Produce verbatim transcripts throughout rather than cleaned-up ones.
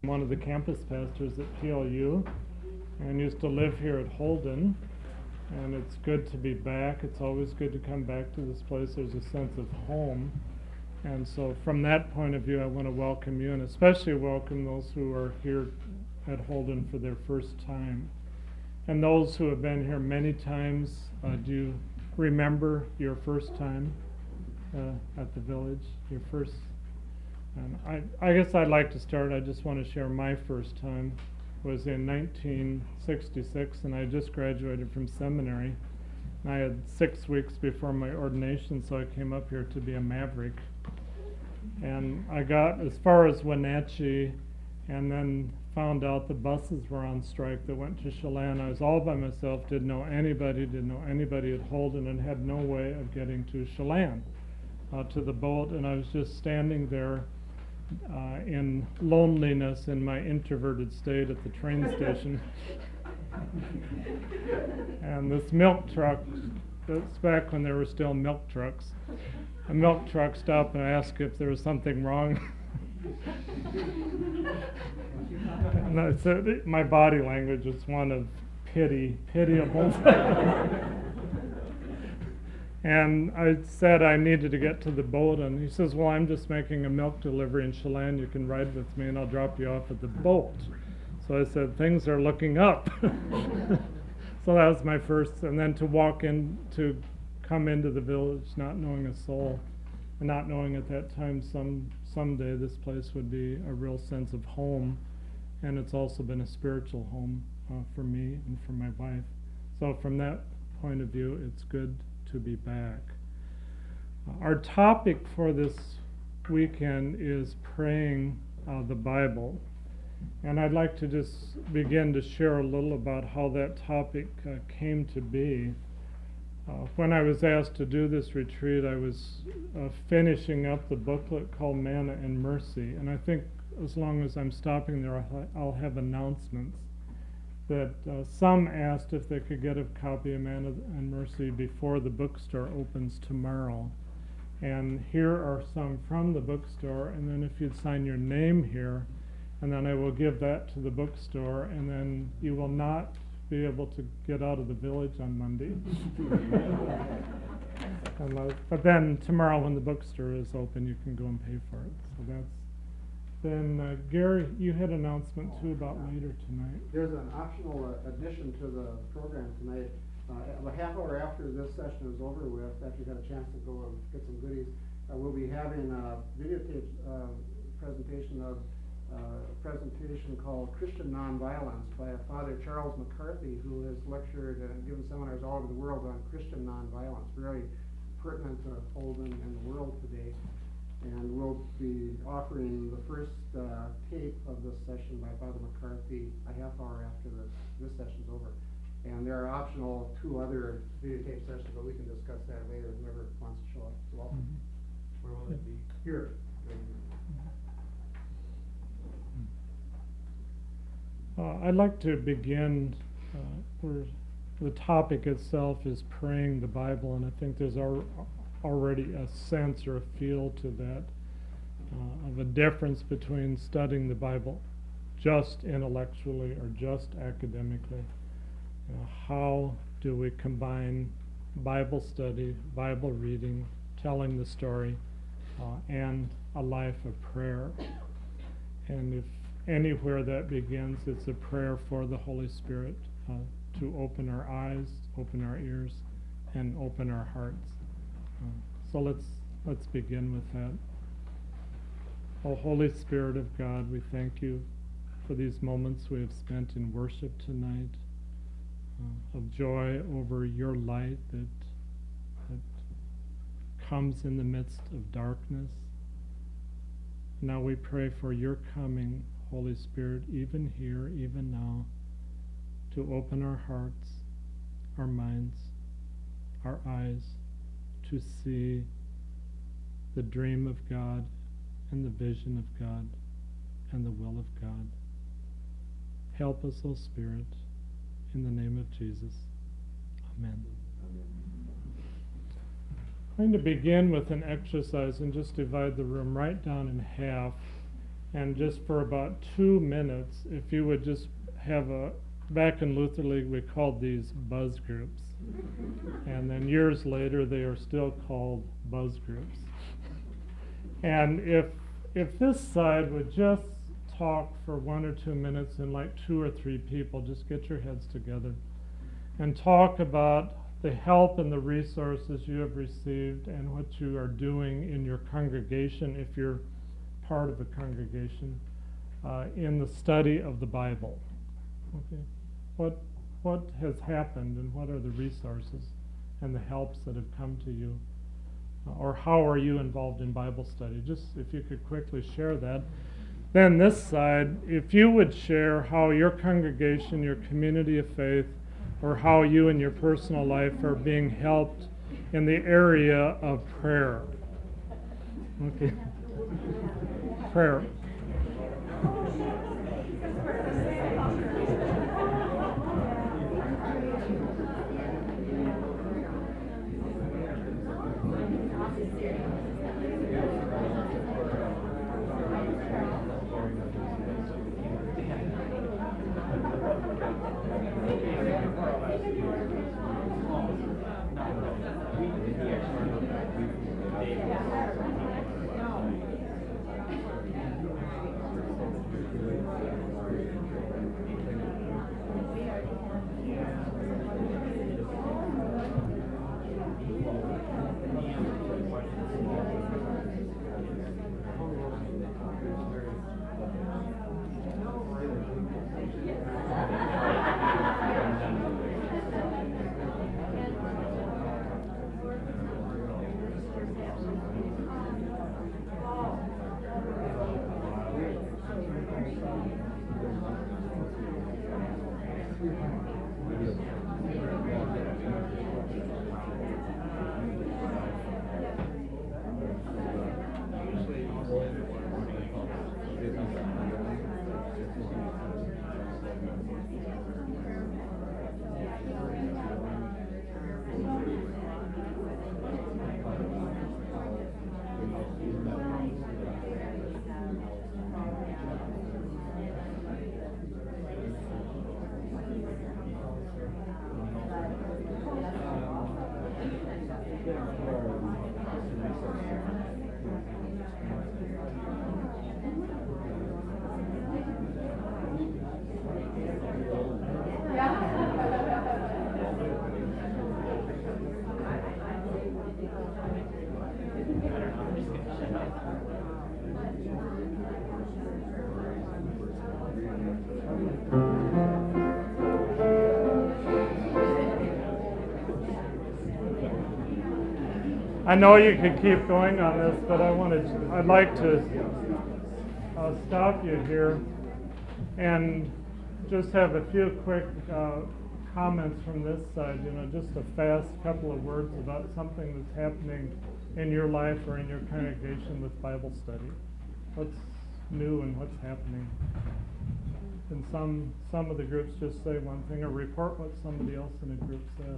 One of the campus pastors at P L U and used to live here at Holden, and it's good to be back. It's always good to come back to this place. There's a sense of home, and so from that point of view I want to welcome you, and especially welcome those who are here at Holden for their first time. And those who have been here many times, uh, do you remember your first time uh, at the village? Your first And I, I guess I'd like to start. I just want to share my first time. It was in nineteen sixty-six, and I just graduated from seminary. And I had six weeks before my ordination, so I came up here to be a maverick. And I got as far as Wenatchee, and then found out the buses were on strike that went to Chelan. I was all by myself, didn't know anybody, didn't know anybody at Holden, and had no way of getting to Chelan, uh, to the boat. And I was just standing there Uh, in loneliness in my introverted state at the train station. And this milk truck, that's back when there were still milk trucks, a milk truck stopped and asked if there was something wrong. And I said, my body language was one of pity, pitiable. And I said I needed to get to the boat, and he says, well, I'm just making a milk delivery in Chelan. You can ride with me, and I'll drop you off at the boat. So I said, things are looking up. So that was my first, and then to walk in, to come into the village not knowing a soul, and not knowing at that time some someday this place would be a real sense of home, and it's also been a spiritual home uh, for me and for my wife. So from that point of view, it's good to be back. Uh, our topic for this weekend is praying uh, the Bible, and I'd like to just begin to share a little about how that topic uh, came to be. Uh, when I was asked to do this retreat, I was uh, finishing up the booklet called Manna and Mercy, and I think as long as I'm stopping there, I'll, I'll have announcements. That uh, some asked if they could get a copy of Manna and Mercy before the bookstore opens tomorrow. And here are some from the bookstore, and then if you'd sign your name here, and then I will give that to the bookstore, and then you will not be able to get out of the village on Monday. Unless, but then tomorrow when the bookstore is open, you can go and pay for it. So that's Then, uh, Gary, you had an announcement too about later tonight. There's an optional uh, addition to the program tonight. Uh, a half hour after this session is over with, after you got a chance to go and get some goodies, uh, we'll be having a videotape uh, presentation of uh, a presentation called Christian Nonviolence by Father Charles McCarthy, who has lectured and given seminars all over the world on Christian nonviolence, very pertinent to Holden and the world today. And we'll be offering the first uh, tape of this session by Father McCarthy a half hour after this, this session's over. And there are optional two other videotape sessions, but we can discuss that later, whoever wants to show up. So welcome. Mm-hmm. Where will it be? Here. Uh, I'd like to begin uh, where the topic itself is praying the Bible, and I think there's al- already a sense or a feel to that uh, of a difference between studying the Bible just intellectually or just academically. You know, how do we combine Bible study, Bible reading, telling the story, uh, and a life of prayer? And if anywhere that begins, it's a prayer for the Holy Spirit uh, to open our eyes, open our ears, and open our hearts. Uh, so let's let's begin with that. Oh, Holy Spirit of God, we thank you for these moments we have spent in worship tonight, uh, of joy over your light that that comes in the midst of darkness. Now we pray for your coming, Holy Spirit, even here, even now, to open our hearts, our minds, our eyes, to see the dream of God and the vision of God and the will of God. Help us, O Spirit, in the name of Jesus. Amen. I'm going to begin with an exercise and just divide the room right down in half. And just for about two minutes, if you would just have a, back in Luther League we called these buzz groups. And then years later they are still called buzz groups. And if if this side would just talk for one or two minutes and like two or three people, just get your heads together and talk about the help and the resources you have received and what you are doing in your congregation, if you're part of the congregation, uh, in the study of the Bible. Okay, what what has happened and what are the resources and the helps that have come to you, uh, or how are you involved in Bible study? Just if you could quickly share that. Then this side, if you would share how your congregation, your community of faith, or how you in your personal life are being helped in the area of prayer. Okay. Prayer. I know you could keep going on this, but I wanted to, I'd like to uh, stop you here and just have a few quick uh, comments from this side, you know, just a fast couple of words about something that's happening in your life or in your congregation with Bible study. What's new and what's happening? And some some of the groups just say one thing or report what somebody else in a group said.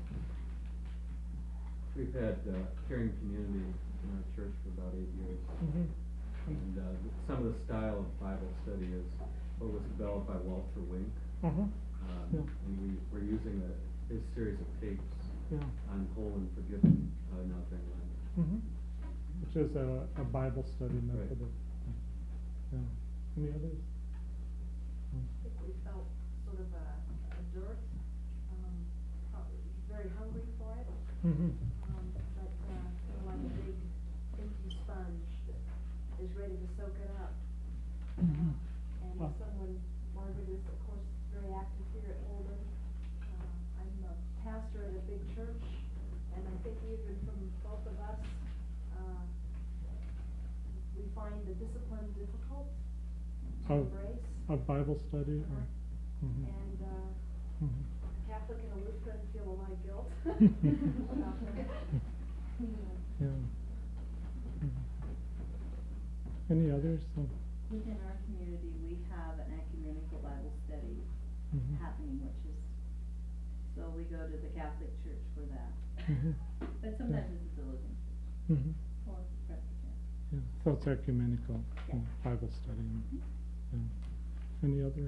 We've had uh, caring community in our church for about eight years. Mm-hmm. And uh, some of the style of Bible study is what was developed by Walter Wink. Mm-hmm. Um, Yeah. And we, we're using a, his series of tapes Yeah. on whole and forgiven, uh, not their language. Mm-hmm. Which is a, a Bible study method. Right. Of, yeah. Any others? I think we felt sort of a, a dearth, um, probably very hungry for it, Mm-hmm. um, but, uh, kind of like a big empty sponge that is ready to soak it up. Mm-hmm. And Wow. someone, Margaret is of course very active here at Holden. Uh, I'm a pastor at a big church, and I think even from both of us, uh, we find the discipline difficult to Of, embrace. of Bible study? Or, Uh-huh. mm-hmm. And, uh, Mm-hmm. Catholic and a Lutheran feel a lot of guilt about that. Yeah. Mhm. Any others? So, Within our community, we have an ecumenical Bible study mhm. happening, which is, so we go to the Catholic Church for that. Mhm. But sometimes it's a Anglican church Mhm. or Presbyterian. Yeah, so it's ecumenical, you know, Bible study. and- yeah. Any other?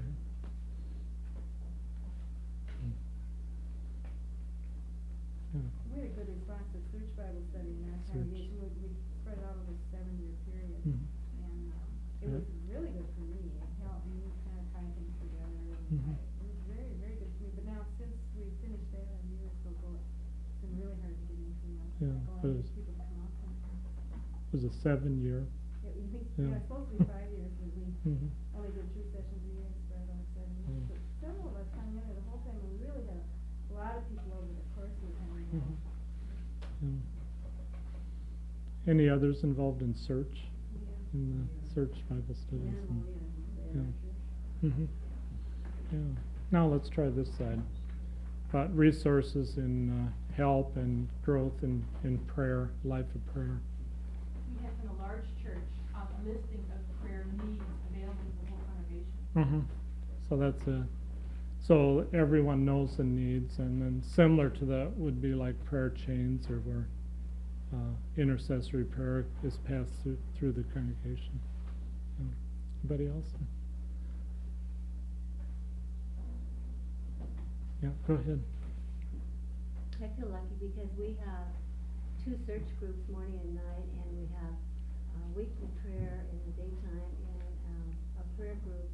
Mm. Yeah. We had a good response to Search Bible Study in our Search. congregation, we, we spread it out over a seven-year period. Mhm. And, um, it Yeah. was really good for me, it helped me kind of tie things together, and Mhm. I- it was very, very good for me, but now since we finished that a year or so ago, it's been really hard to get into, like, Yeah, going, but it's- people come up and, It was a seven-year. it, we, we, Yeah. you know, it's supposed to be five years, but we Mhm. only did two sessions a year and spread it over seven years. Mm. But several of us hung in there the whole time, and we really had a lot of people over the course of the time. Mhm. Yeah. Any others involved in search? Yeah. In the search Bible studies? Minimal, and- yeah, yeah. yeah, sure. Mhm. Yeah. Now let's try this side. About resources in uh, help and growth in, in prayer, life of prayer. We have in a large church, um, a listing of prayer needs available to the whole congregation. Mm-hmm. So that's a, so everyone knows the needs, and then similar to that would be like prayer chains, or where uh, intercessory prayer is passed through, through the congregation. Yeah. Anybody else? Yeah, go ahead. I feel lucky because we have two search groups, morning and night, and we have uh, weekly prayer in the daytime and um, a prayer group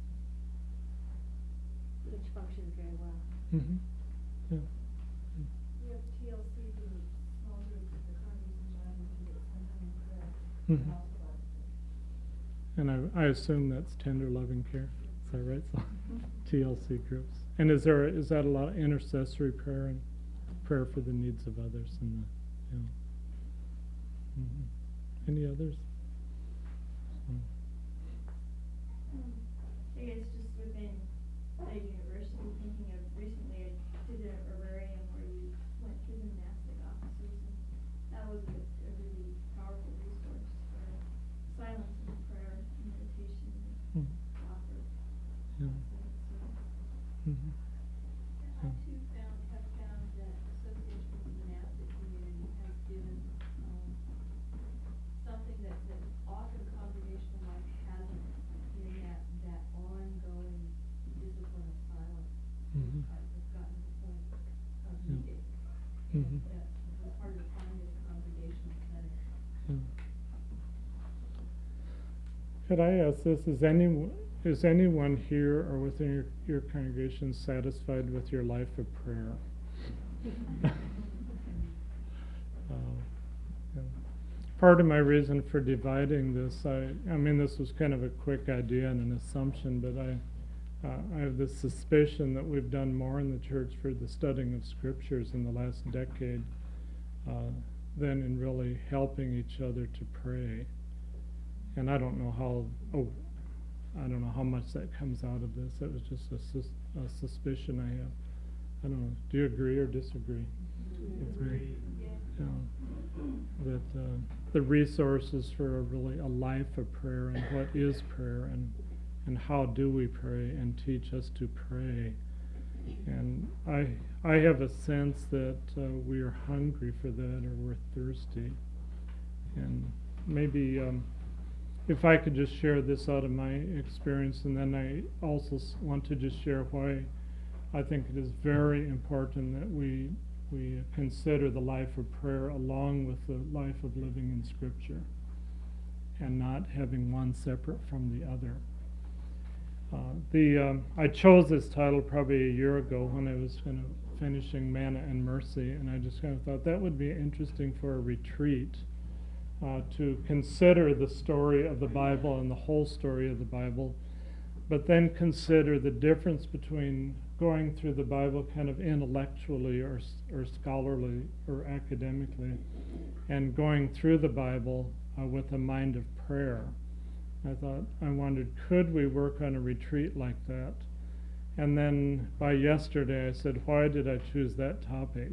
which functions very well. Mm-hmm. Yeah. We have T L C groups, small groups, the congregation join and do spend time in prayer. Mhm. and also Bible study. And I, I assume that's tender loving care. Is that right? So, T L C groups. And is there is that a lot of intercessory prayer and prayer for the needs of others in the, you know? Mhm. Any others? So, Um, I guess just within the university, thinking of recently, I did an herbarium where we went through the monastic officers, and that was a, a really powerful resource for silence and prayer and meditation mm, and offer. yeah. So, Mhm. I too found, have found that association with the monastic community has given, um, something that, that often congregational life hasn't, in that, that ongoing discipline of silence. Mhm. I've I've gotten to the point of Yeah. needing. Mhm. And that was part of the finding of the congregational setting. Yeah. Could I ask this, is any, is anyone here or within your, your congregation satisfied with your life of prayer? Uh, yeah. Part of my reason for dividing this, I, I mean, this was kind of a quick idea and an assumption, but I, uh, I have this suspicion that we've done more in the church for the studying of scriptures in the last decade uh, than in really helping each other to pray. And I don't know how, oh, I don't know how much that comes out of this. It was just a, sus- a suspicion I have. I don't know. Do you agree or disagree with me? Yeah. That uh, the resources for a really a life of prayer, and what is prayer, and and how do we pray, and teach us to pray. And I I have a sense that uh, we are hungry for that, or we're thirsty. And maybe um, if I could just share this out of my experience, and then I also s- want to just share why I think it is very important that we we consider the life of prayer along with the life of living in Scripture, and not having one separate from the other. Uh, the um, I chose this title probably a year ago when I was kind of finishing Manna and Mercy, and I just kind of thought that would be interesting for a retreat, uh, to consider the story of the Bible and the whole story of the Bible, but then consider the difference between going through the Bible kind of intellectually or or scholarly or academically, and going through the Bible uh, with a mind of prayer. I thought, I wondered, could we work on a retreat like that? And then by yesterday I said, why did I choose that topic?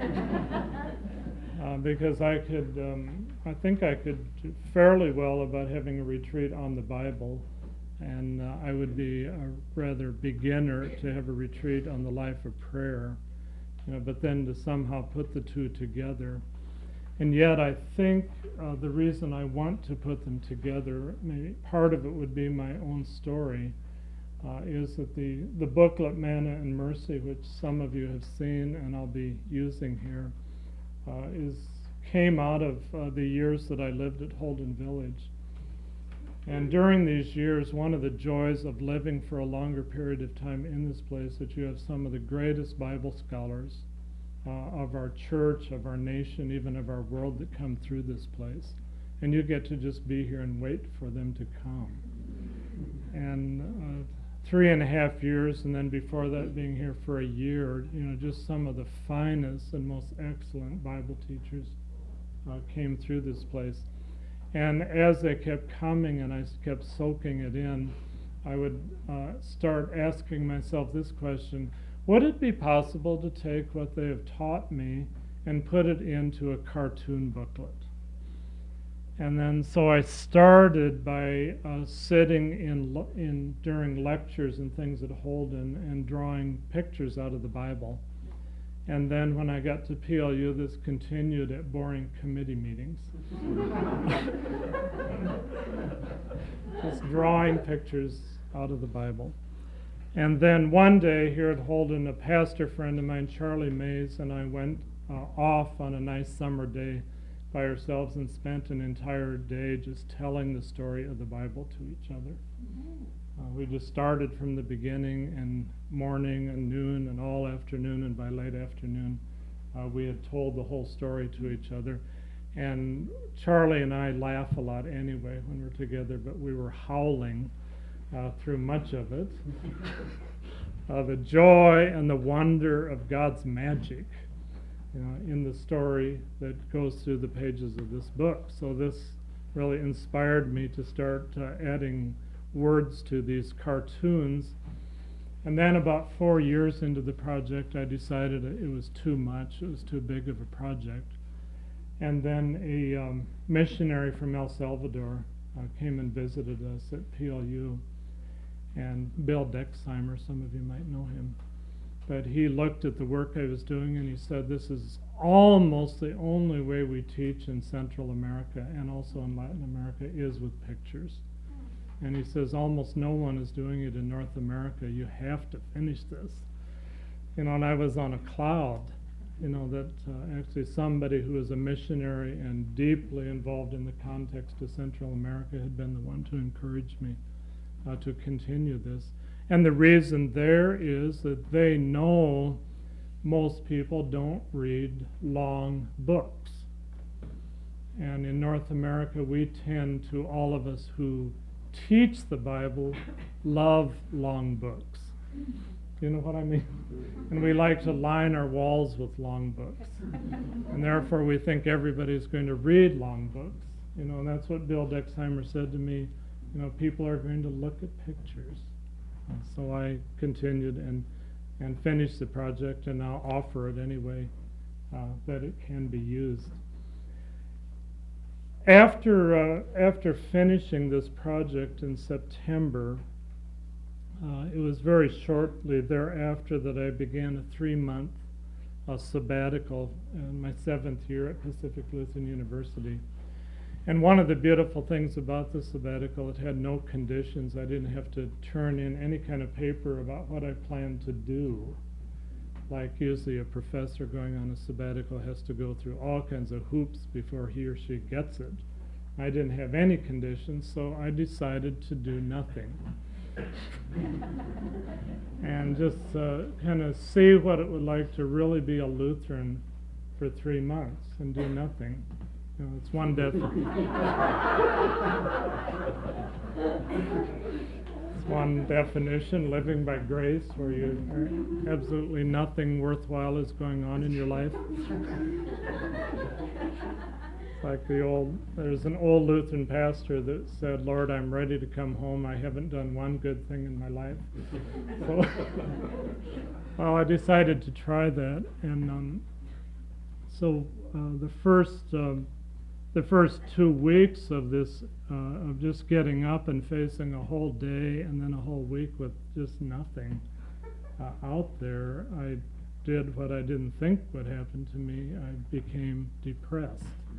uh, because I could, um, I think I could do fairly well about having a retreat on the Bible, and uh, I would be a rather beginner to have a retreat on the life of prayer, you know, but then to somehow put the two together. And yet I think uh, the reason I want to put them together, maybe part of it would be my own story, uh, is that the, the booklet Manna and Mercy, which some of you have seen and I'll be using here, uh, is came out of uh, the years that I lived at Holden Village. And during these years, one of the joys of living for a longer period of time in this place is that you have some of the greatest Bible scholars uh, of our church, of our nation, even of our world that come through this place. And you get to just be here and wait for them to come. And uh, three and a half years, and then before that being here for a year, you know, just some of the finest and most excellent Bible teachers uh, came through this place. And as they kept coming and I kept soaking it in, I would uh, start asking myself this question: would it be possible to take what they have taught me and put it into a cartoon booklet? And then so I started by uh, sitting in, in during lectures and things at Holden and drawing pictures out of the Bible. And then when I got to P L U, this continued at boring committee meetings. Just drawing pictures out of the Bible. And then one day here at Holden, a pastor friend of mine, Charlie Mays, and I went uh, off on a nice summer day by ourselves and spent an entire day just telling the story of the Bible to each other. Uh, we just started from the beginning, and morning and noon and all afternoon, and by late afternoon uh, we had told the whole story to each other. And Charlie and I laugh a lot anyway when we're together, but we were howling uh, through much of it. uh, the joy and the wonder of God's magic, you know, in the story that goes through the pages of this book. So this really inspired me to start uh, adding words to these cartoons. And then about four years into the project, I decided it was too much, it was too big of a project. And then a um, missionary from El Salvador uh, came and visited us at P L U, and Bill Dexheimer, some of you might know him. But he looked at the work I was doing and he said, this is almost the only way we teach in Central America and also in Latin America is with pictures. And he says, almost no one is doing it in North America. You have to finish this. You know, and I was on a cloud, you know, that uh, actually somebody who is a missionary and deeply involved in the context of Central America had been the one to encourage me uh, to continue this. And the reason there is that they know most people don't read long books. And in North America, we tend to, all of us who teach the Bible, love long books. You know what I mean? And we like to line our walls with long books. And therefore we think everybody's going to read long books. You know, and that's what Bill Dexheimer said to me. You know, people are going to look at pictures. And so I continued and, and finished the project and now offer it anyway uh, that it can be used. After, uh, after finishing this project in September, uh, it was very shortly thereafter that I began a three-month uh, sabbatical in my seventh year at Pacific Lutheran University. And one of the beautiful things about the sabbatical, it had no conditions. I didn't have to turn in any kind of paper about what I planned to do. Like usually a professor going on a sabbatical has to go through all kinds of hoops before he or she gets it. I didn't have any conditions, so I decided to do nothing. And just uh, kind of see what it would like to really be a Lutheran for three months and do nothing. You know, it's one def- It's one definition, living by grace, where you are absolutely nothing worthwhile is going on in your life. It's like the old, there's an old Lutheran pastor that said, Lord, I'm ready to come home. I haven't done one good thing in my life. So, well, I decided to try that. And um, so uh, the first um, the first two weeks of this, uh, of just getting up and facing a whole day and then a whole week with just nothing uh, out there, I did what I didn't think would happen to me. I became depressed.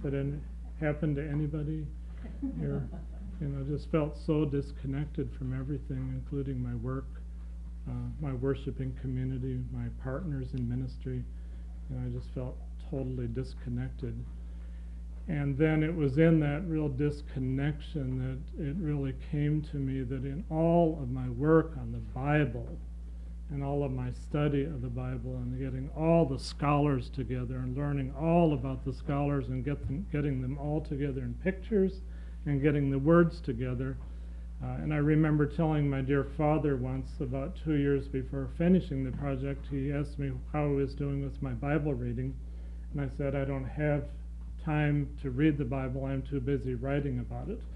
Did it happen to anybody here? You know, just felt so disconnected from everything, including my work, uh, my worshiping community, my partners in ministry. And I just felt totally disconnected. And then it was in that real disconnection that it really came to me that in all of my work on the Bible and all of my study of the Bible and getting all the scholars together and learning all about the scholars and get them, getting them all together in pictures and getting the words together. Uh, and I remember telling my dear father once, about two years before finishing the project, he asked me how I was doing with my Bible reading. And I said, I don't have time to read the Bible, I'm too busy writing about it.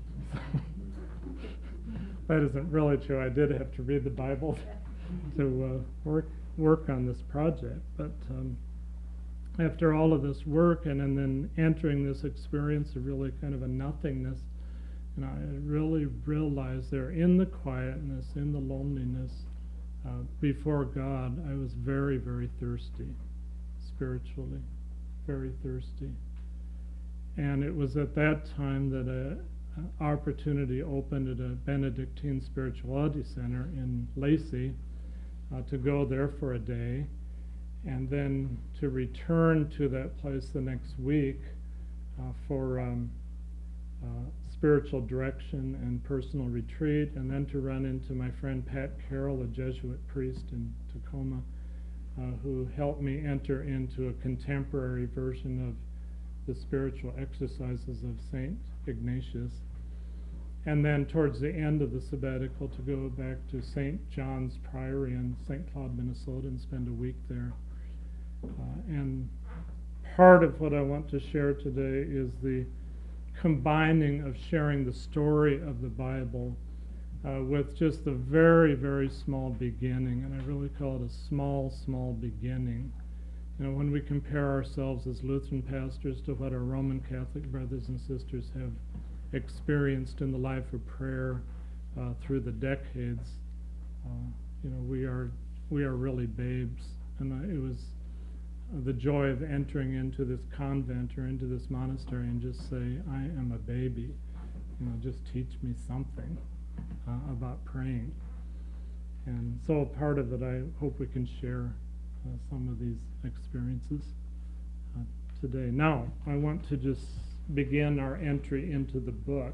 That isn't really true. I did have to read the Bible to uh, work work on this project. But um, after all of this work and, and then entering this experience of really kind of a nothingness, and I really realized there in the quietness, in the loneliness, uh, before God, I was very, very thirsty, spiritually, very thirsty. And it was at that time that an opportunity opened at a Benedictine Spirituality Center in Lacey uh, to go there for a day, and then to return to that place the next week uh, for um, uh, spiritual direction and personal retreat, and then to run into my friend Pat Carroll, a Jesuit priest in Tacoma, uh, who helped me enter into a contemporary version of the spiritual exercises of Saint Ignatius. And then towards the end of the sabbatical to go back to Saint John's Priory in Saint Cloud, Minnesota, and spend a week there. Uh, and part of what I want to share today is the combining of sharing the story of the Bible uh, with just a very, very small beginning, and I really call it a small, small beginning. You know, when we compare ourselves as Lutheran pastors to what our Roman Catholic brothers and sisters have experienced in the life of prayer uh, through the decades, uh, you know, we are we are really babes, and uh, it was uh, the joy of entering into this convent or into this monastery and just say, I am a baby, you know, just teach me something uh, about praying. And so a part of it, I hope we can share uh, some of these experiences uh, today. Now, I want to just begin our entry into the book.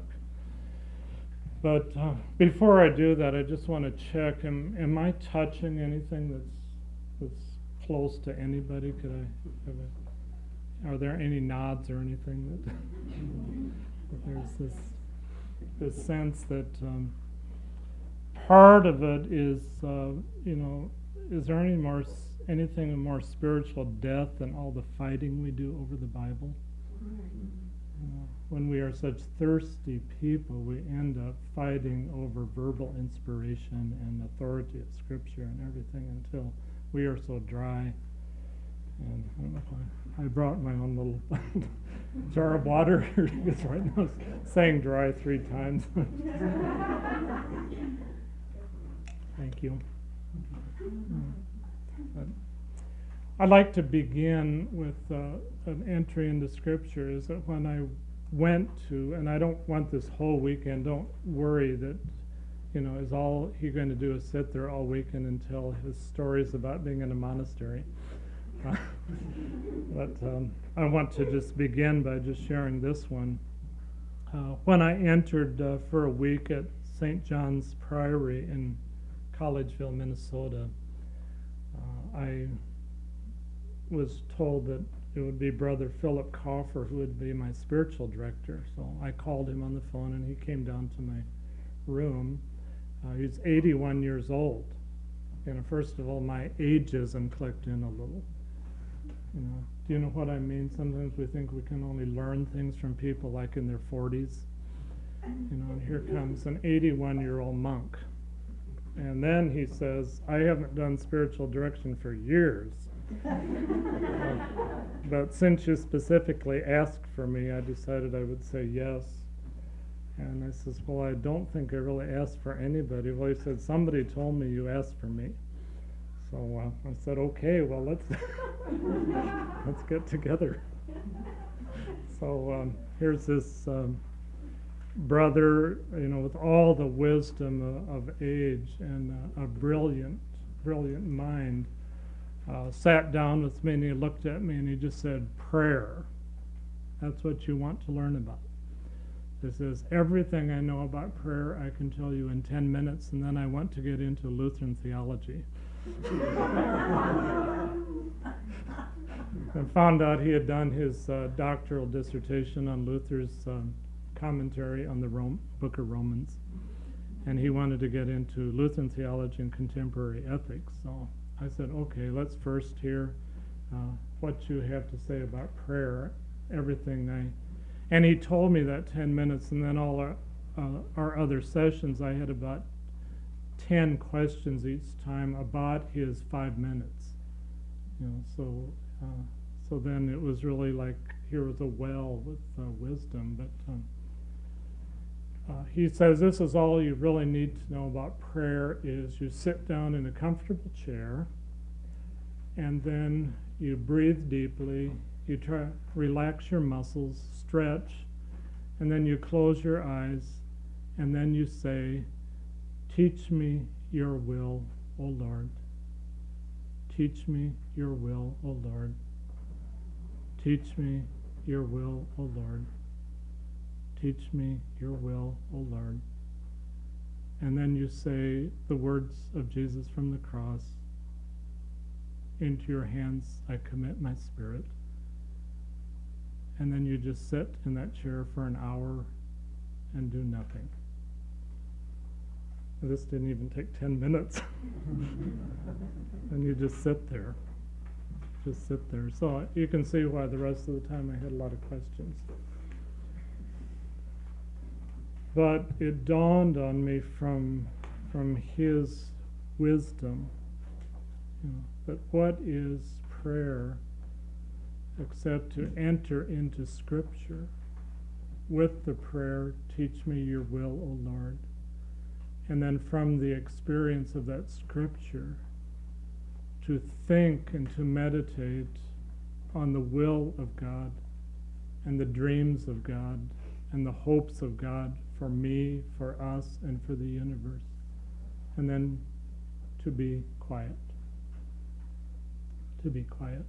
But uh, before I do that, I just want to check, am, am I touching anything that's that's close to anybody? Could I have a, are there any nods or anything that, that there's this this sense that um, part of it is, uh, you know, is there any more anything more spiritual death than all the fighting we do over the Bible? Uh, when we are such thirsty people, we end up fighting over verbal inspiration and authority of Scripture and everything until we are so dry. And I don't know if I, I brought my own little jar of water here because right now it's saying dry three times. Thank you. But I'd like to begin with uh, an entry into Scripture. Is that when I went to, and I don't want this whole weekend, don't worry that, you know, is all he's going to do is sit there all weekend and tell his stories about being in a monastery. Uh, but um, I want to just begin by just sharing this one. Uh, when I entered uh, for a week at Saint John's Priory in Collegeville, Minnesota, uh, I was told that it would be Brother Philip Coffer who would be my spiritual director. So I called him on the phone and he came down to my room. Uh, he's eighty-one years old. You know, first of all, my ageism clicked in a little. You know, do you know what I mean? Sometimes we think we can only learn things from people like in their forties. You know, and here comes an eighty-one-year-old monk. And then he says, I haven't done spiritual direction for years. uh, but since you specifically asked for me, I decided I would say yes. And I says, well, I don't think I really asked for anybody. Well, he said, somebody told me you asked for me. So uh, I said, okay, well, let's let's get together. So um, here's this um, brother, you know, with all the wisdom of, of age and uh, a brilliant, brilliant mind, uh, sat down with me and he looked at me and he just said, prayer. That's what you want to learn about. He says, everything I know about prayer I can tell you in ten minutes, and then I want to get into Lutheran theology. I found out he had done his uh, doctoral dissertation on Luther's um, commentary on the Rome, Book of Romans, and he wanted to get into Lutheran theology and contemporary ethics. So I said, okay, let's first hear uh, what you have to say about prayer, everything I... And he told me that ten minutes, and then all our, uh, our other sessions, I had about ten questions each time about his five minutes. You know, so uh, so then it was really like here was a well with uh, wisdom. But um, uh, he says this is all you really need to know about prayer: is you sit down in a comfortable chair, and then you breathe deeply. You try relax your muscles, stretch, and then you close your eyes, and then you say, teach me your will, O Lord. Teach me your will, O Lord. Teach me your will, O Lord. Teach me your will, O Lord. And then you say the words of Jesus from the cross, into your hands I commit my spirit. And then you just sit in that chair for an hour and do nothing. This didn't even take ten minutes. And you just sit there. Just sit there. So you can see why the rest of the time I had a lot of questions. But it dawned on me from, from his wisdom, you know, that what is prayer except to enter into Scripture with the prayer, teach me your will, O Lord. And then from the experience of that Scripture, to think and to meditate on the will of God and the dreams of God and the hopes of God for me, for us, and for the universe. And then to be quiet. To be quiet.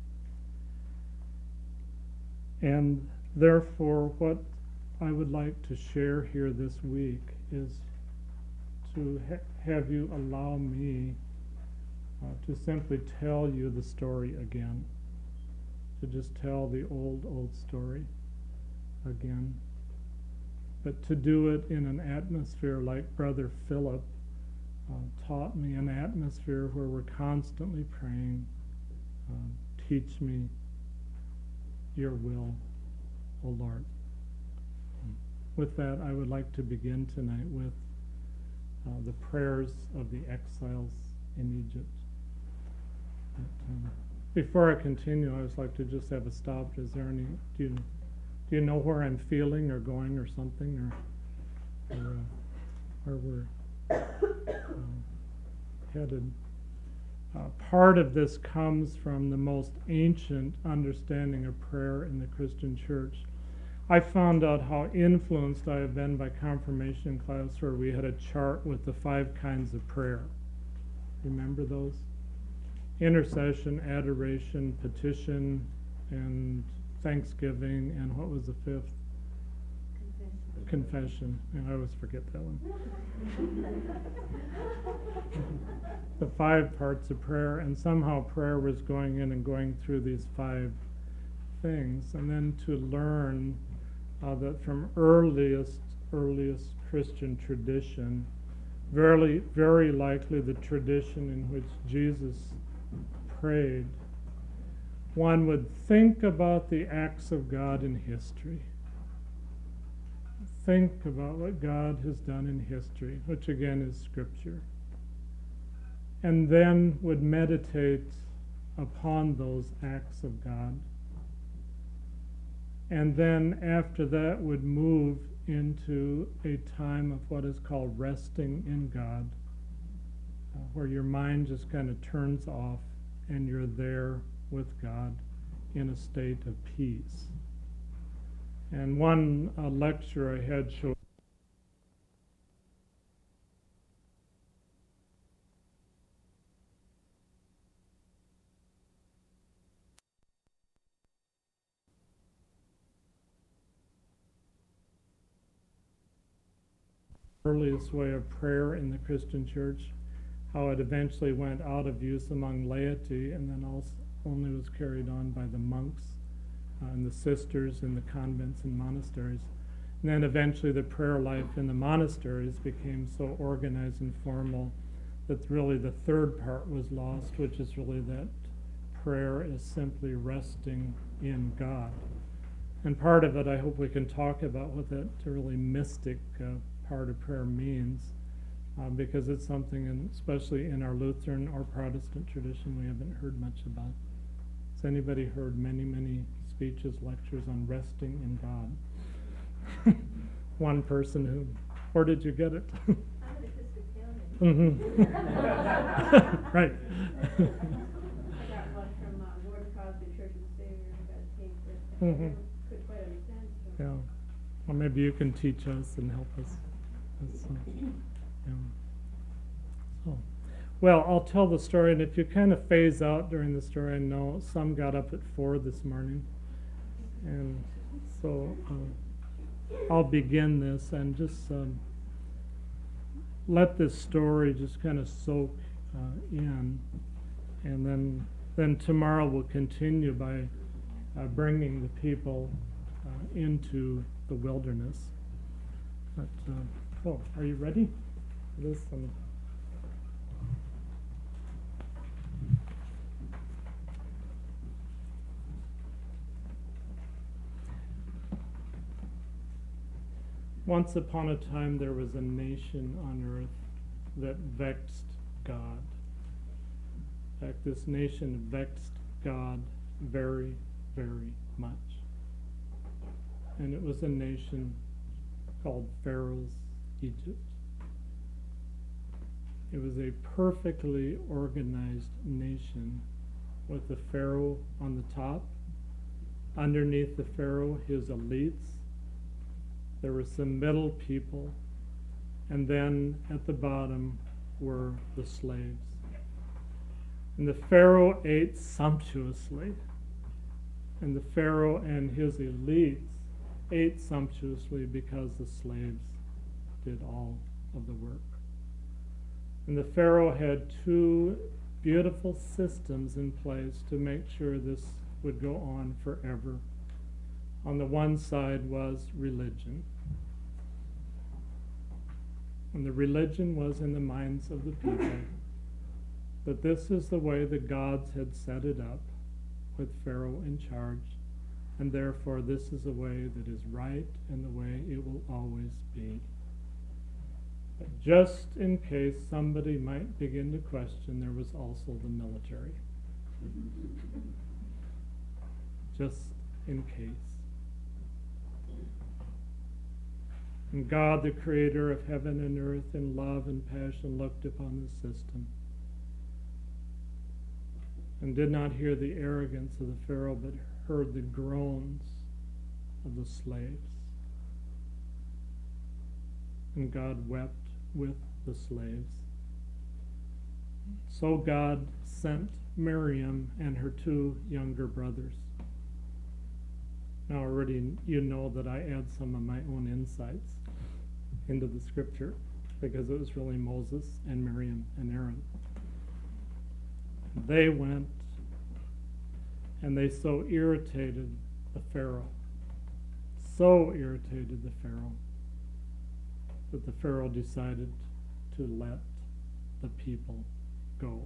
And therefore, what I would like to share here this week is to ha- have you allow me uh, to simply tell you the story again, to just tell the old, old story again, but to do it in an atmosphere like Brother Philip uh, taught me, an atmosphere where we're constantly praying, uh, teach me your will, O Lord. With that, I would like to begin tonight with uh, the prayers of the exiles in Egypt. But, um, before I continue, I would like to just have a stop. Is there any, do you, do you know where I'm feeling or going or something, or, or uh, where we're um, headed? Uh, part of this comes from the most ancient understanding of prayer in the Christian church. I found out how influenced I have been by confirmation class, where we had a chart with the five kinds of prayer. Remember those? Intercession, adoration, petition, and thanksgiving, and what was the fifth? Confession. Confession. Yeah, I always forget that one. The five parts of prayer, and somehow prayer was going in and going through these five things, and then to learn uh, that from earliest, earliest Christian tradition, very, very likely the tradition in which Jesus prayed, one would think about the acts of God in history. Think about what God has done in history, which again is Scripture, and then would meditate upon those acts of God. And then after that would move into a time of what is called resting in God, uh, where your mind just kind of turns off and you're there with God in a state of peace. And one uh, lecture I had showed earliest way of prayer in the Christian church, how it eventually went out of use among laity and then also only was carried on by the monks uh, and the sisters in the convents and monasteries. And then eventually the prayer life in the monasteries became so organized and formal that really the third part was lost, which is really that prayer is simply resting in God. And part of it, I hope we can talk about what that really mystic uh, part of prayer means, uh, because it's something, in, especially in our Lutheran or Protestant tradition, we haven't heard much about. Has anybody heard many, many speeches, lectures on resting in God? One person who, where did you get it? I'm an Episcopalian. Mm-hmm. Right. I got one from, uh, Lord Crosby Church of the Savior, I got a tape that I Mhm. never could quite understand, so. Yeah. Well, maybe you can teach us and help us. That's, uh, yeah. So, well, I'll tell the story, and if you kind of phase out during the story, I know some got up at four this morning, and so uh, I'll begin this and just um, let this story just kind of soak uh, in, and then then tomorrow we'll continue by uh, bringing the people uh, into the wilderness. But, uh, oh, are you ready for this? Um, Once upon a time there was a nation on earth that vexed God. In fact, this nation vexed God very, very much. And it was a nation called Pharaoh's Egypt. It was a perfectly organized nation with the Pharaoh on the top. Underneath the Pharaoh, his elites. There were some middle people. And then at the bottom were the slaves. And the Pharaoh ate sumptuously. And the Pharaoh and his elites ate sumptuously because the slaves did all of the work. And the Pharaoh had two beautiful systems in place to make sure this would go on forever. On the one side was religion. And the religion was in the minds of the people that this is the way the gods had set it up, with Pharaoh in charge, and therefore this is the way that is right and the way it will always be. But just in case somebody might begin to question, there was also the military. Just in case. And God, the creator of heaven and earth, in love and passion, looked upon the system and did not hear the arrogance of the Pharaoh, but heard the groans of the slaves. And God wept with the slaves. So God sent Miriam and her two younger brothers. Now already you know that I add some of my own insights into the scripture, because it was really Moses and Miriam and Aaron. They went and they so irritated the Pharaoh, so irritated the Pharaoh, that the Pharaoh decided to let the people go.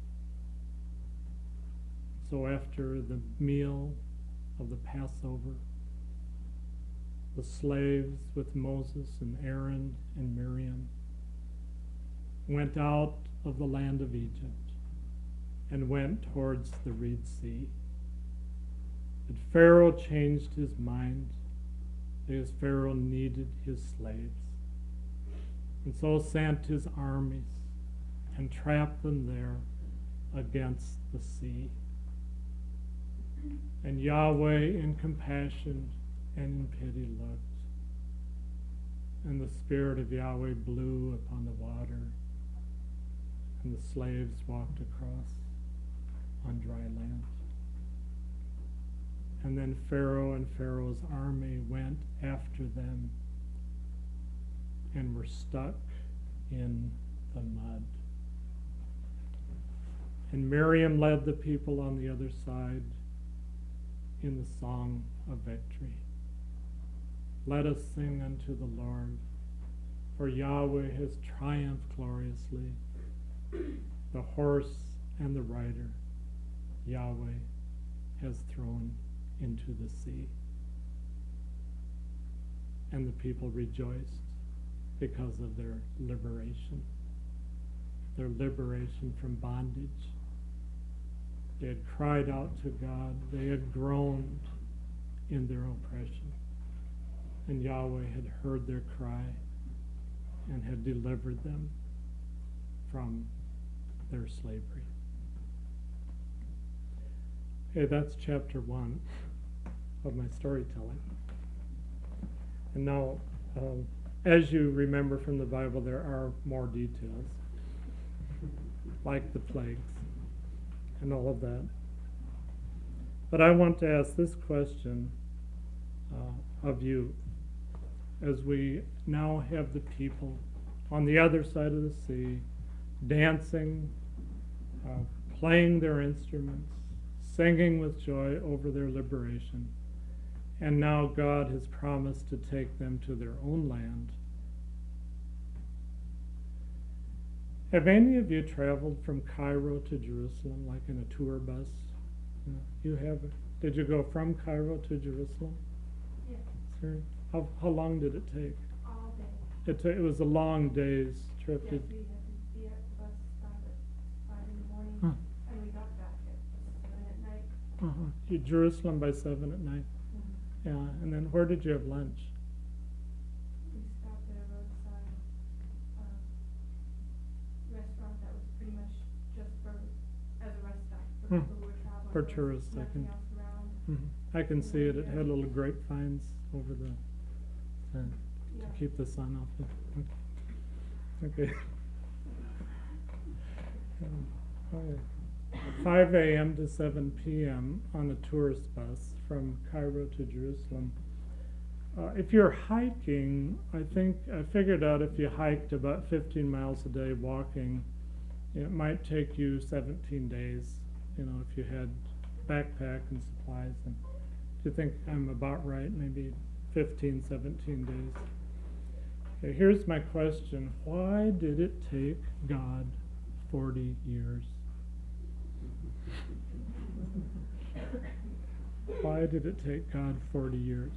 So after the meal of the Passover, the slaves with Moses and Aaron and Miriam went out of the land of Egypt and went towards the Red Sea. But Pharaoh changed his mind because Pharaoh needed his slaves, and so sent his armies and trapped them there against the sea. And Yahweh, in compassion and in pity looked. And the Spirit of Yahweh blew upon the water, and the slaves walked across on dry land. And then Pharaoh and Pharaoh's army went after them and were stuck in the mud. And Miriam led the people on the other side in the song of victory. Let us sing unto the Lord, for Yahweh has triumphed gloriously. The horse and the rider Yahweh has thrown into the sea. And the people rejoiced because of their liberation, their liberation from bondage. They had cried out to God. They had groaned in their oppression. And Yahweh had heard their cry and had delivered them from their slavery. Okay, that's chapter one of my storytelling. And now, um, as you remember from the Bible, there are more details, like the plagues and all of that. But I want to ask this question uh, of you, as we now have the people on the other side of the sea, dancing, uh, playing their instruments, singing with joy over their liberation. And now God has promised to take them to their own land. Have any of you traveled from Cairo to Jerusalem, like in a tour bus? No. You have? Did you go from Cairo to Jerusalem? Yes, Sir? How, how long did it take? all day. It, ta- it was a long day's trip. Yes, Did- we had to be at the bus stop at five in the morning, Huh. and we got back at seven at night. Uh-huh. You, Jerusalem by seven at night. Mhm. Yeah, and then where did you have lunch? We stopped at a roadside, uh, restaurant that was pretty much just for, as a rest stop for Hmm. people who were traveling. For There was tourists, I nothing can- else around. Mhm. I can see it. It had little grapevines over the, uh, to Yeah. keep the sun off it. Okay. Um, oh, yeah. five a.m. to seven p.m. on a tourist bus from Cairo to Jerusalem. Uh, if you're hiking, I think I figured out if you hiked about fifteen miles a day walking, it might take you seventeen days. You know, if you had backpack and supplies, and do you think I'm about right? Maybe fifteen, seventeen days. Okay, here's my question. Why did it take God forty years? Why did it take God forty years?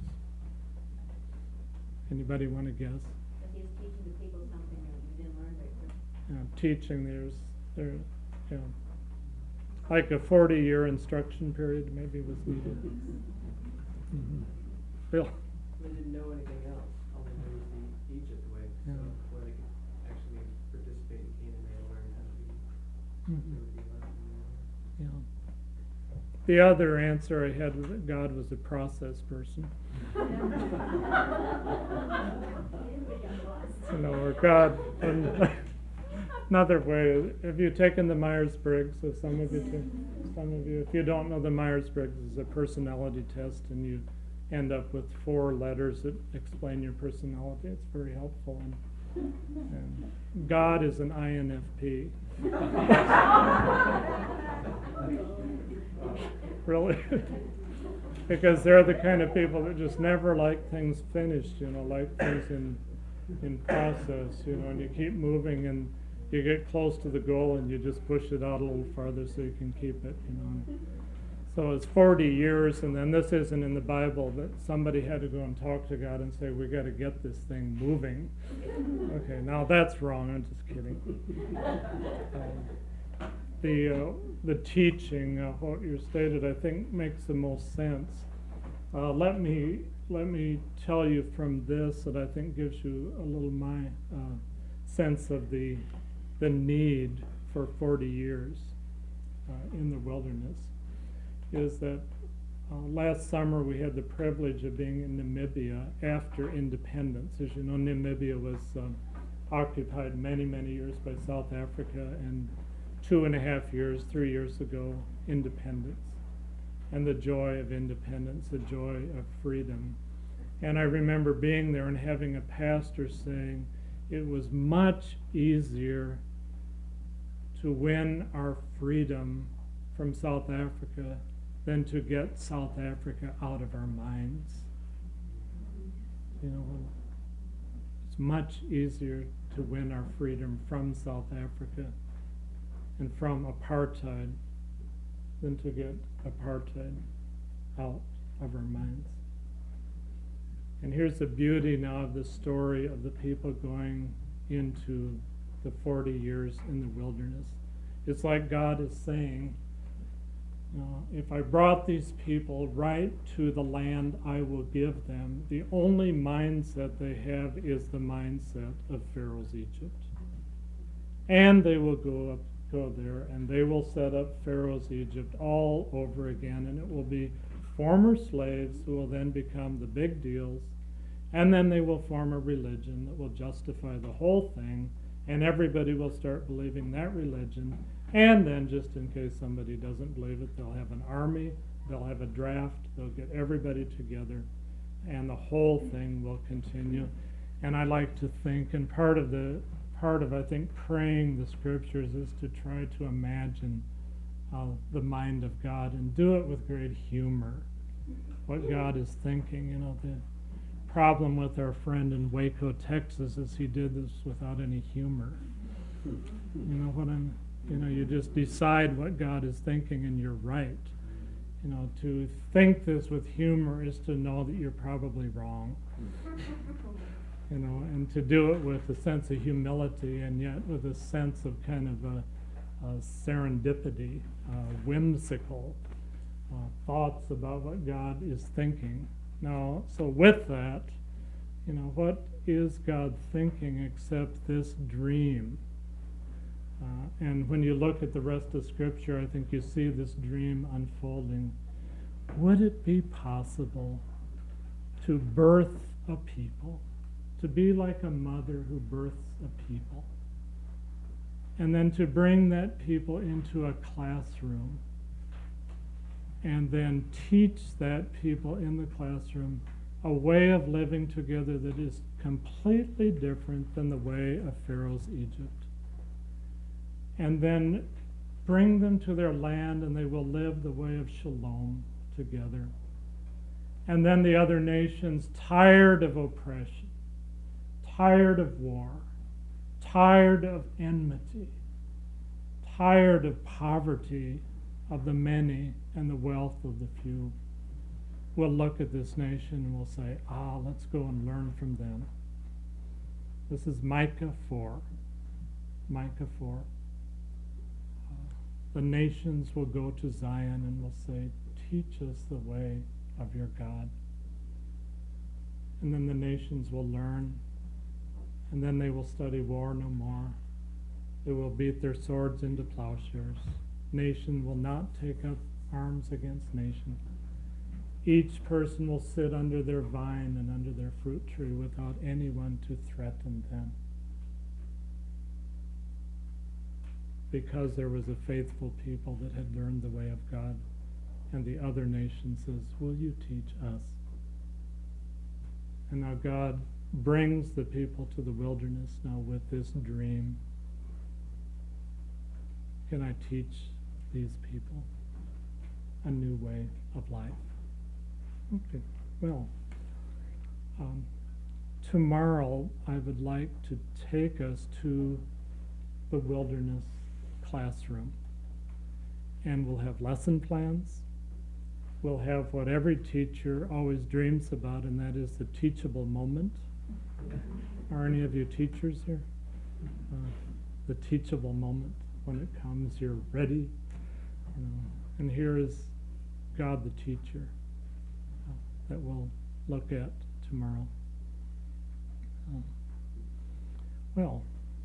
Anybody want to guess? But he's teaching the people something that you didn't learn right quick. Uh, teaching, there's, there, you know, like a forty-year instruction period maybe was needed. Mhm. Bill? They didn't know anything else. All they knew was the Egypt way. So Yeah. before they could actually participate in Canaan, they had to learn how to be, Mhm. there would be lessons in there. Yeah. The other answer I had was that God was a process person. You know, or God, and another way, have you taken the Myers-Briggs? So some of you, do, some of you, if you don't know, the Myers-Briggs is a personality test, and you end up with four letters that explain your personality. It's very helpful. And, and God is an I N F P. Really? Because they're the kind of people that just never like things finished, you know, like things in in process, you know, and you keep moving and you get close to the goal and you just push it out a little farther so you can keep it, you know. So it's forty years, and then this isn't in the Bible, that somebody had to go and talk to God and say, we got to get this thing moving. Okay, now that's wrong. I'm just kidding. Um, the uh, the teaching, uh, what you stated, I think makes the most sense. Uh, let me let me tell you from this that I think gives you a little my uh, sense of the the need for forty years uh, in the wilderness. Is that Uh, last summer, we had the privilege of being in Namibia after independence. As you know, Namibia was um, occupied many, many years by South Africa, and two and a half years, three years ago, independence. And the joy of independence, the joy of freedom. And I remember being there and having a pastor saying it was much easier to win our freedom from South Africa than to get South Africa out of our minds. You know, it's much easier to win our freedom from South Africa and from apartheid than to get apartheid out of our minds. And here's the beauty now of the story of the people going into the forty years in the wilderness. It's like God is saying, Uh, if I brought these people right to the land I will give them, the only mindset they have is the mindset of Pharaoh's Egypt. And they will go up, go there, and they will set up Pharaoh's Egypt all over again, and it will be former slaves who will then become the big deals, and then they will form a religion that will justify the whole thing, and everybody will start believing that religion. And then, just in case somebody doesn't believe it, they'll have an army, they'll have a draft, they'll get everybody together, and the whole thing will continue. And I like to think, and part of the part of I think praying the scriptures is to try to imagine uh, the mind of God and do it with great humor. What God is thinking, you know, the problem with our friend in Waco, Texas, is he did this without any humor. You know what I'm. You know, you just decide what God is thinking and you're right. You know, to think this with humor is to know that you're probably wrong. You know, and to do it with a sense of humility and yet with a sense of kind of a, a serendipity, uh, whimsical uh, thoughts about what God is thinking. Now, so with that, you know, what is God thinking except this dream? Uh, and when you look at the rest of Scripture, I think you see this dream unfolding. Would it be possible to birth a people, to be like a mother who births a people, and then to bring that people into a classroom, and then teach that people in the classroom a way of living together that is completely different than the way of Pharaoh's Egypt? And then bring them to their land, and they will live the way of shalom together. And then the other nations, tired of oppression, tired of war, tired of enmity, tired of poverty of the many and the wealth of the few, will look at this nation and will say, ah, let's go and learn from them. This is Micah four. Micah four. The nations will go to Zion and will say, teach us the way of your God. And then the nations will learn, and then they will study war no more. They will beat their swords into plowshares. Nation will not take up arms against nation. Each person will sit under their vine and under their fruit tree without anyone to threaten them. Because there was a faithful people that had learned the way of God. And the other nation says, will you teach us? And now God brings the people to the wilderness now with this dream. Can I teach these people a new way of life? Okay, well, um, tomorrow I would like to take us to the wilderness classroom, and we'll have lesson plans. We'll have what every teacher always dreams about, and that is the teachable moment. Are any of you teachers here? Uh, the teachable moment, when it comes, you're ready. You know, and here is God the teacher uh, that we'll look at tomorrow. Uh, well,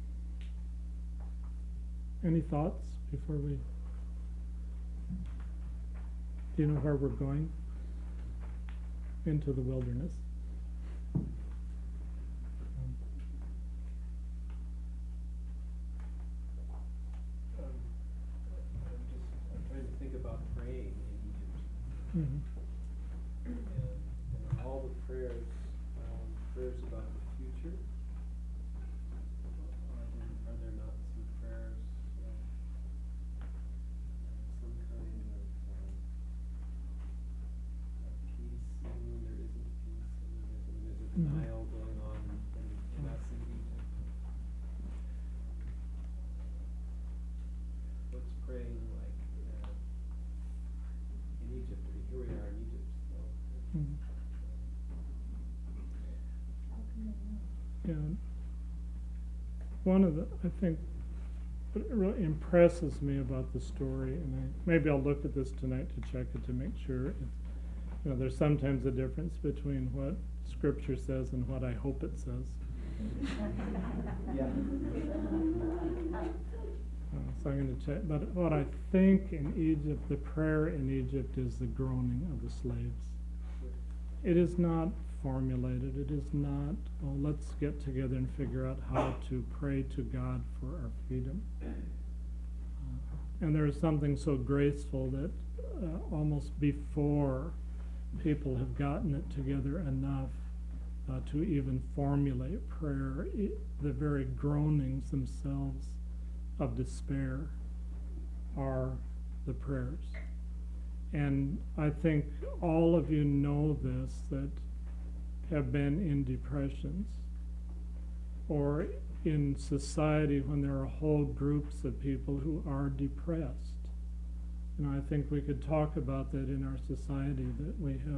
any thoughts before we, do you know where we're going? into the wilderness. Um, I'm just, I'm trying to think about praying in Egypt. Mhm. And, and all the prayers, um, prayers about the future. Are there, are there not some prayers, uh, some kind of, um, of peace, even when there isn't peace, and when there's, when there's a Mhm. denial going on in, in us in Egypt? What's praying like, uh, in Egypt? I mean, here we are in Egypt, so. Mhm. How can they know? Yeah. One of the, I think, what really impresses me about the story, and I, maybe I'll look at this tonight to check it to make sure. It's, you know, there's sometimes a difference between what Scripture says and what I hope it says. Yeah. Uh, so I'm going to check. But what I think in Egypt, the prayer in Egypt is the groaning of the slaves. It is not formulated. It is not, oh, let's get together and figure out how to pray to God for our freedom. Uh, and there is something so graceful that uh, almost before people have gotten it together enough uh, to even formulate prayer, it, the very groanings themselves of despair are the prayers. And I think all of you know this, that have been in depressions or in society when there are whole groups of people who are depressed. You know, I think we could talk about that in our society, that we have,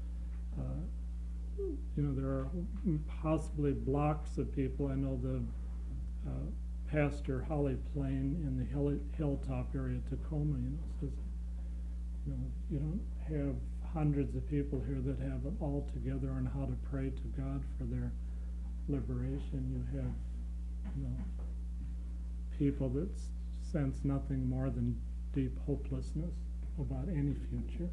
uh, you know, there are possibly blocks of people. I know the uh, pastor Holly Plain in the hill, Hilltop area, Tacoma, you know, says, you know, you don't have hundreds of people here that have it all together on how to pray to God for their liberation. You have, you know, people that s- sense nothing more than deep hopelessness about any future.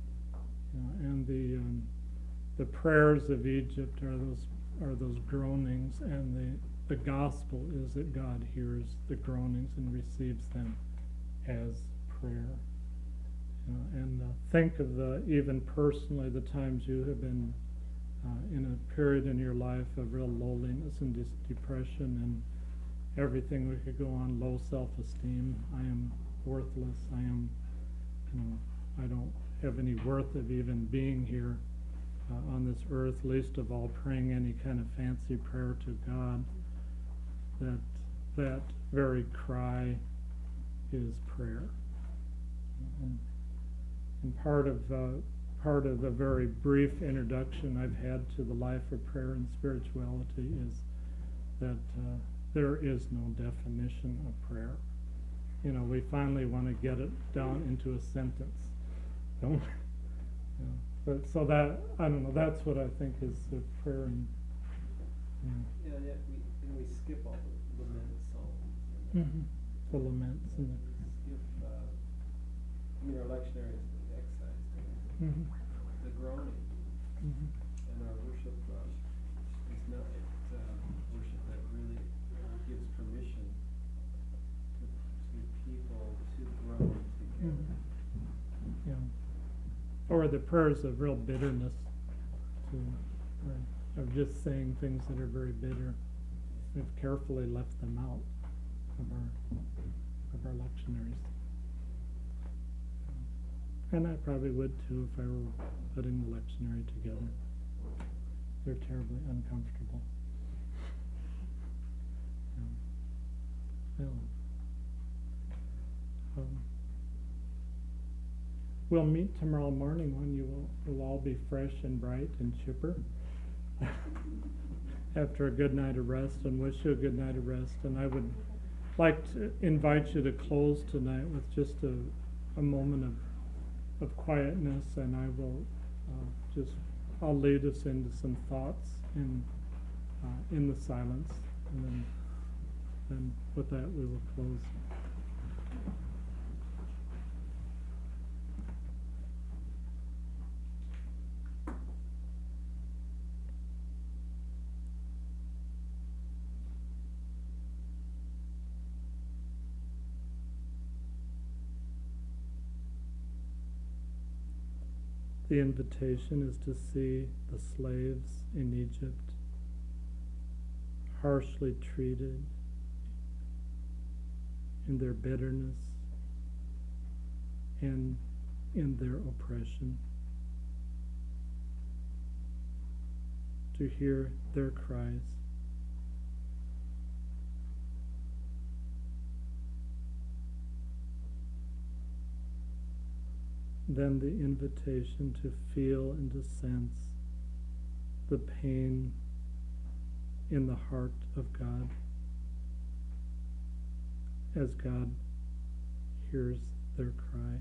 You know, and the um, the prayers of Egypt are those are those groanings, and the the gospel is that God hears the groanings and receives them as prayer. You know, and uh, think of the, even personally, the times you have been uh, in a period in your life of real lowliness and dis- depression and everything. We could go on, low self-esteem. I am worthless. I am, you know, I don't have any worth of even being here uh, on this earth, least of all praying any kind of fancy prayer to God. That that very cry is prayer. And, And part of uh, part of the very brief introduction I've had to the life of prayer and spirituality is that uh, there is no definition of prayer. You know, we finally want to get it down into a sentence, don't we? You know, but so that, I don't know, that's what I think is the prayer. And, you know, Yeah, yeah, we, and we skip all the lament psalms. And, mhm, the laments and the. we skip, uh, I mean, our lectionary is excised, Mhm, the groaning, mhm, and our worship uh, is not uh, worship that really uh, gives permission to, to people to groan together. mhm. Yeah. Or the prayers of real bitterness, too, or of just saying things that are very bitter. We've carefully left them out of our of our lectionaries. And I probably would too if I were putting the lectionary together. They're terribly uncomfortable. Yeah. Well, um, we'll meet tomorrow morning when you will, will all be fresh and bright and chipper after a good night of rest, and wish you a good night of rest. And I would like to invite you to close tonight with just a, a moment of of quietness, and I will uh, just, I'll lead us into some thoughts in uh, in the silence, and then, then with that we will close. The invitation is to see the slaves in Egypt harshly treated in their bitterness and in their oppression, to hear their cries. Then the invitation to feel and to sense the pain in the heart of God as God hears their cry.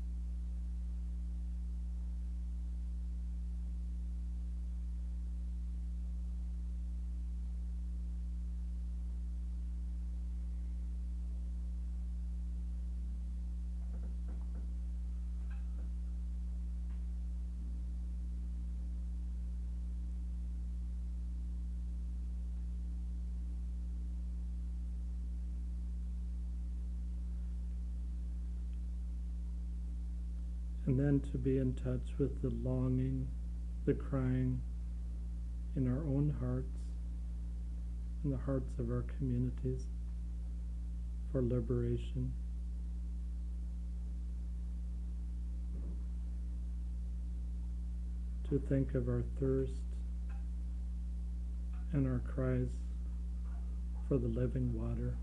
And then to be in touch with the longing, the crying in our own hearts, in the hearts of our communities for liberation. To think of our thirst and our cries for the living water.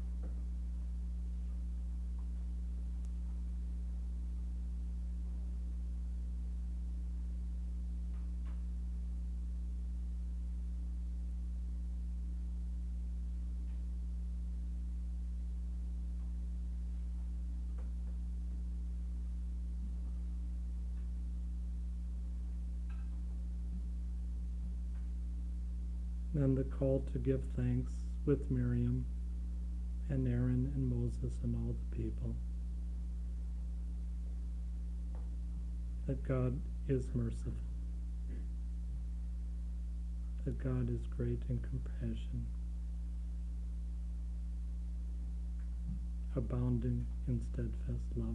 Then the call to give thanks with Miriam and Aaron and Moses and all the people. That God is merciful. That God is great in compassion, abounding in steadfast love.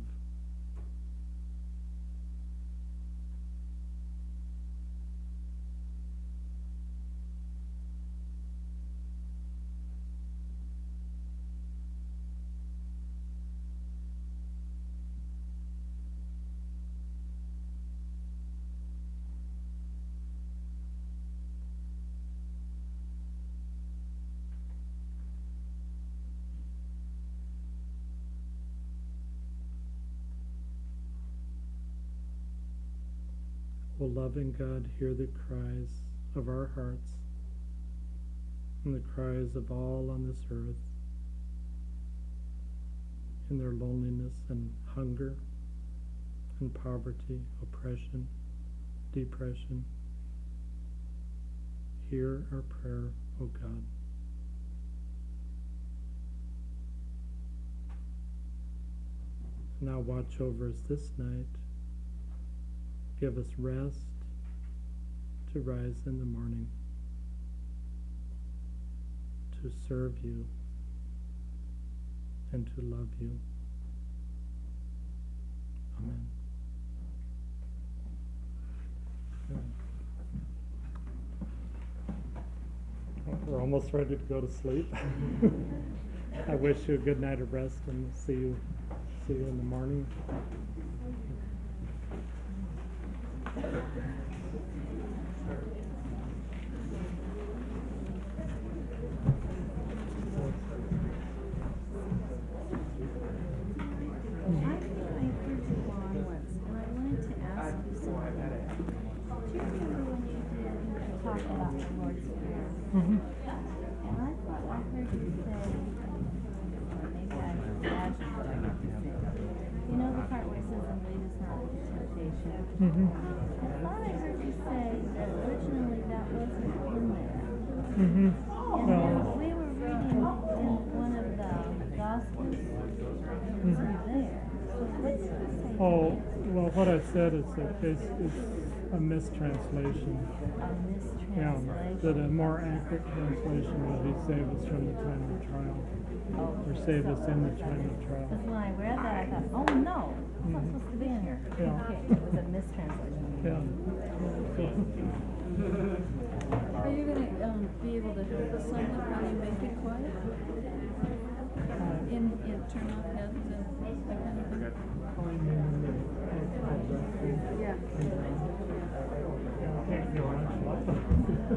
O loving God, hear the cries of our hearts and the cries of all on this earth in their loneliness and hunger and poverty, oppression, depression. Hear our prayer, O God. Now watch over us this night. Give us rest to rise in the morning, to serve you and to love you. Amen. Good. Well, we're almost ready to go to sleep. I wish you a good night of rest and see you see you in the morning. Mm-hmm. And I thought I heard you say, or maybe I imagined what I heard you say. You know the part where it says, and lead us not into temptation? Mm-hmm. I thought I heard you say that originally that wasn't in there. Mm-hmm. And Well, then we were reading in one of the Gospels, it wasn't there. So what's it say? oh, well, what I said is that it's, it's a mistranslation. A Yeah, mistranslation. that a more accurate translation would be save us from the time of trial. Oh, Or save us so- in the time of trial. Because when I read that, I thought, oh no, it's not Mhm. supposed to be in here. Yeah. Okay, it was a mistranslation. Yeah. Are you gonna, um, be able to help us somewhat while you make it quiet? In, in turn off heads and that kind of thing? Yeah. Can't get much left.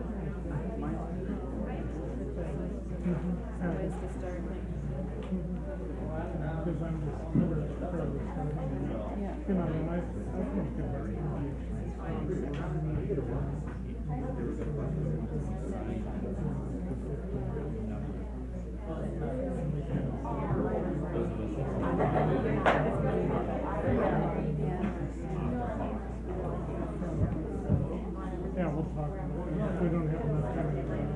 Some ways to start. Because I'm just fairly starting. Yeah. You know, and I, I think about yeah, we'll talk about it. We don't have enough time to talk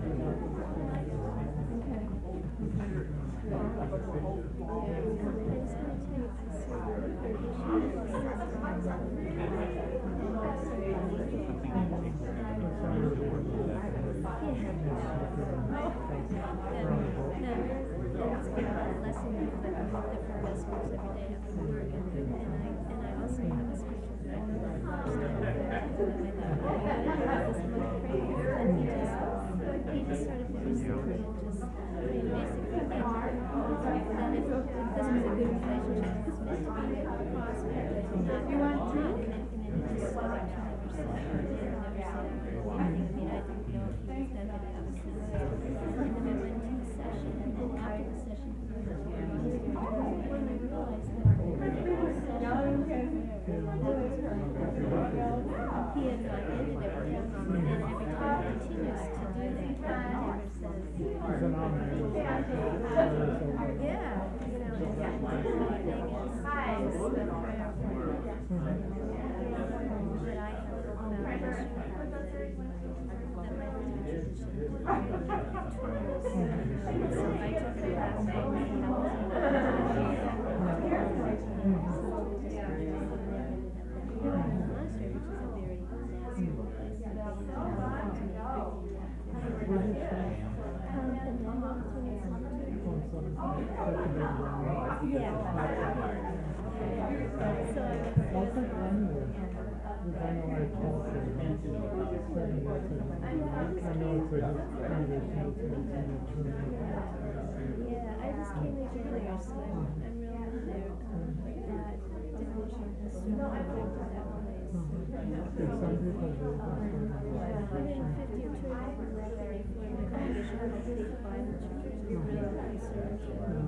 Yeah, I just came to earlier, so I'm, I'm really in there, um, that devotion has to affect that place. Within fifty or two years, we formed a congregation of the State Bible Church, which is really conservative.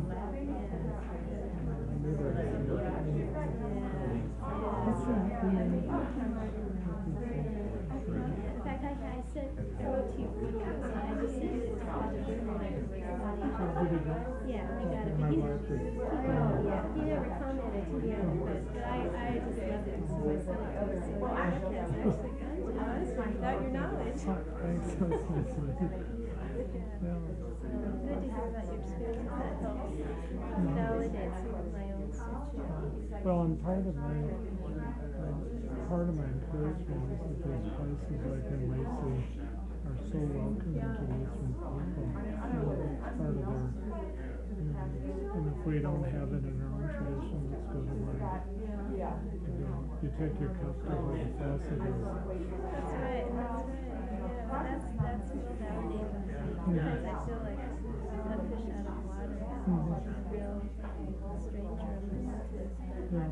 In fact, I, I said, I wrote to you, I just sent it to Father Bernard, everybody. Yeah, I got it, but he, oh, yeah, he never commented to me on it, but, but I, I just loved it, so I sent it to him, so I has actually gone to us without your knowledge. Thanks, that's nice of you. Yeah. Good to hear about your experience, that helps validate some of my own searching. Well, and part of my, uh, part of my encouragement is that these places like in Lacey are so welcoming to Lutheran people. You know, it's part of their, you know, and if we don't have it in our own tradition, let's go to where you go. You take your cup to where the faucet is. That's right, that's right, yeah, that's, that's real validating, because I feel like a fish out of water, Mhm. a real stranger among us. Yeah.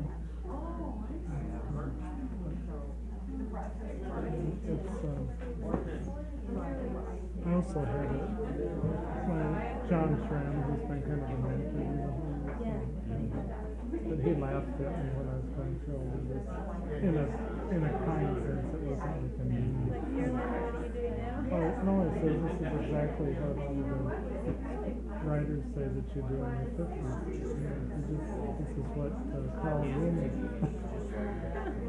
It's, um, I also had it, my, John Schramm, who's been kind of a mentor, you know, Yeah. but he laughed at me when I was going through all of this, in a, in a kind sense, it wasn't like a mean. Like, you're like, what are you doing now? Oh, no, I said this is exactly what all of the writers say that you do in the fifties. You know, you just, this is what uh, Carl Jung is.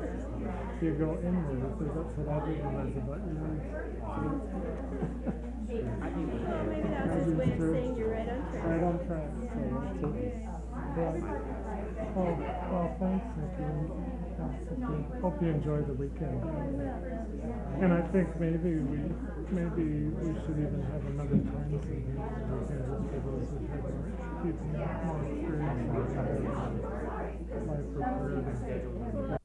You go inward, because that's what I realize about you. Well, maybe that's his way of saying you're right on track. Right on track, so that's it. Right. Oh, well, thanks, Nikki. Thanks, Nikki. Hope you enjoy the weekend. And I think maybe we, maybe we should even have another time so we can just for those who have more, even more experience in life or career.